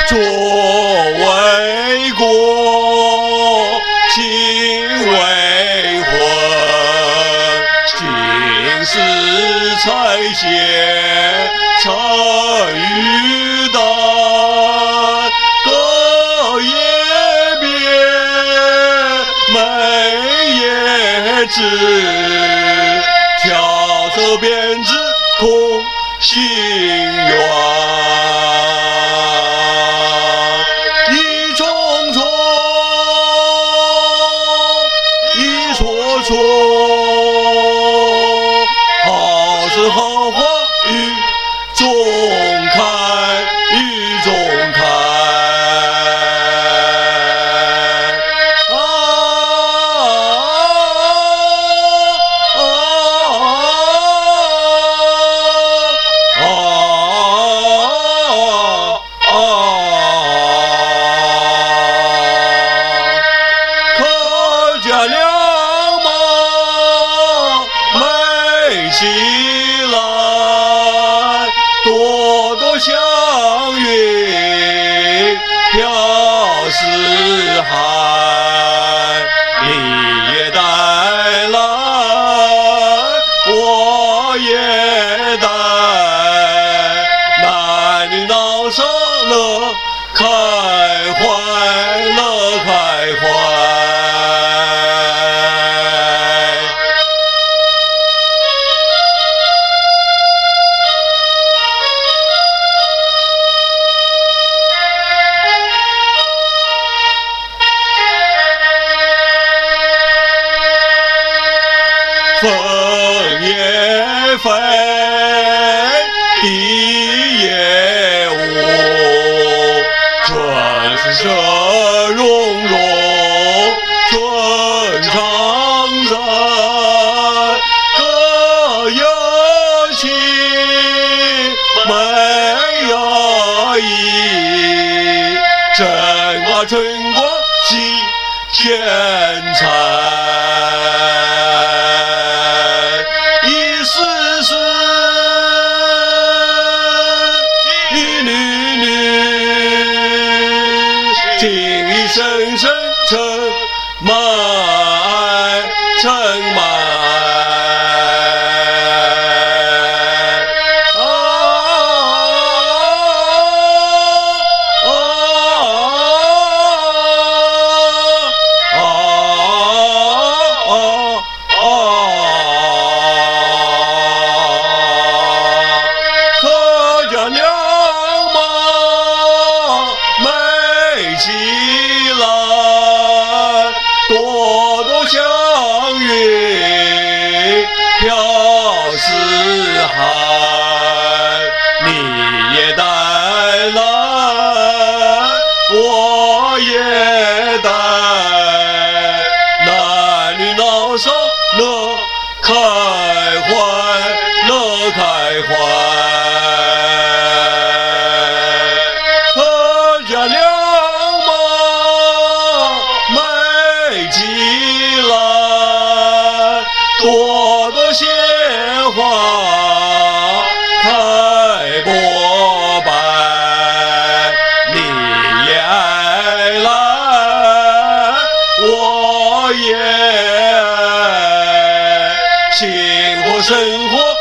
作为国，情为魂，今世才显成与胆，歌也别，美也知，翘首便知同心圆。说好是好话与中开，与中开客家两起来，多多祥云飘四海，你也带来，我也带，男女老少乐开怀，乐开怀。风也飞，地也舞，春是社融融，春常在，歌有情，美有意，真挂春光喜见财。情意深深成满爱，成满客家娘起来，多多祥云飘四海，你也带来，我也带，男女老少乐开怀，乐开怀。客家两起来，多多鲜花开波白，你也爱来，我也爱，幸福生活